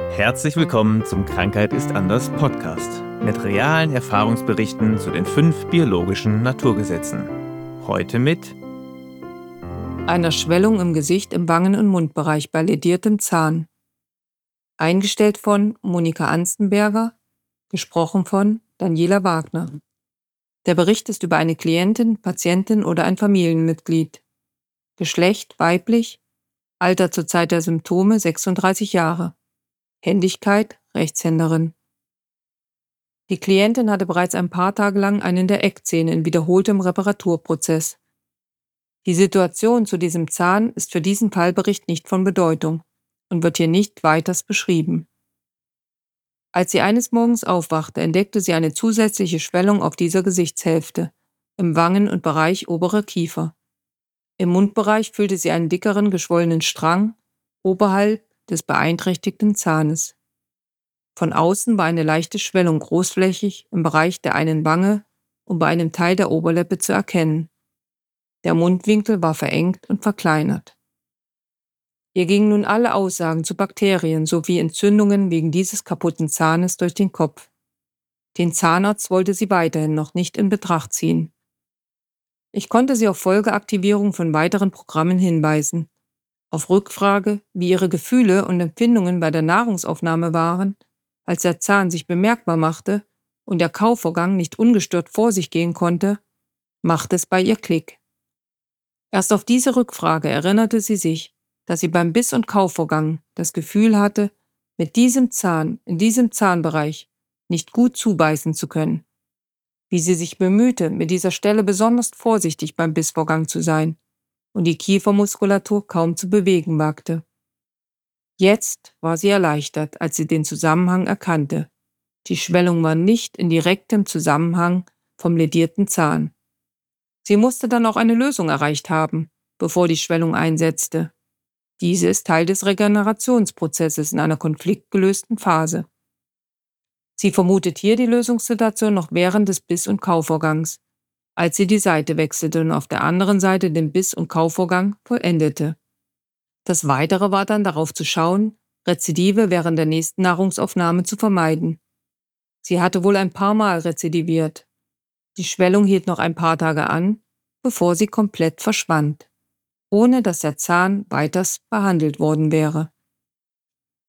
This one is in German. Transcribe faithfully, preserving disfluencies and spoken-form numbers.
Herzlich willkommen zum Krankheit ist anders Podcast mit realen Erfahrungsberichten zu den fünf biologischen Naturgesetzen. Heute mit einer Schwellung im Gesicht im Wangen- und Mundbereich bei lädiertem Zahn. Eingestellt von Monika Anstenberger, gesprochen von Daniela Wagner. Der Bericht ist über eine Klientin, Patientin oder ein Familienmitglied. Geschlecht weiblich, Alter zur Zeit der Symptome sechsunddreißig Jahre. Händigkeit Rechtshänderin. Die Klientin hatte bereits ein paar Tage lang einen der Eckzähne in wiederholtem Reparaturprozess. Die Situation zu diesem Zahn ist für diesen Fallbericht nicht von Bedeutung und wird hier nicht weiters beschrieben. Als sie eines Morgens aufwachte, entdeckte sie eine zusätzliche Schwellung auf dieser Gesichtshälfte, im Wangen- und Bereich oberer Kiefer. Im Mundbereich fühlte sie einen dickeren, geschwollenen Strang oberhalb des beeinträchtigten Zahnes. Von außen war eine leichte Schwellung großflächig im Bereich der einen Wange und bei einem Teil der Oberlippe zu erkennen. Der Mundwinkel war verengt und verkleinert. Ihr gingen nun alle Aussagen zu Bakterien sowie Entzündungen wegen dieses kaputten Zahnes durch den Kopf. Den Zahnarzt wollte sie weiterhin noch nicht in Betracht ziehen. Ich konnte sie auf Folgeaktivierung von weiteren Programmen hinweisen. Auf Rückfrage, wie ihre Gefühle und Empfindungen bei der Nahrungsaufnahme waren, als der Zahn sich bemerkbar machte und der Kauvorgang nicht ungestört vor sich gehen konnte, machte es bei ihr Klick. Erst auf diese Rückfrage erinnerte sie sich, dass sie beim Biss- und Kauvorgang das Gefühl hatte, mit diesem Zahn in diesem Zahnbereich nicht gut zubeißen zu können. Wie sie sich bemühte, mit dieser Stelle besonders vorsichtig beim Bissvorgang zu sein und die Kiefermuskulatur kaum zu bewegen wagte. Jetzt war sie erleichtert, als sie den Zusammenhang erkannte. Die Schwellung war nicht in direktem Zusammenhang vom lädierten Zahn. Sie musste dann auch eine Lösung erreicht haben, bevor die Schwellung einsetzte. Diese ist Teil des Regenerationsprozesses in einer konfliktgelösten Phase. Sie vermutet hier die Lösungssituation noch während des Biss- und Kauvorgangs, als sie die Seite wechselte und auf der anderen Seite den Biss- und Kauvorgang vollendete. Das Weitere war dann darauf zu schauen, Rezidive während der nächsten Nahrungsaufnahme zu vermeiden. Sie hatte wohl ein paar Mal rezidiviert. Die Schwellung hielt noch ein paar Tage an, bevor sie komplett verschwand, ohne dass der Zahn weiters behandelt worden wäre.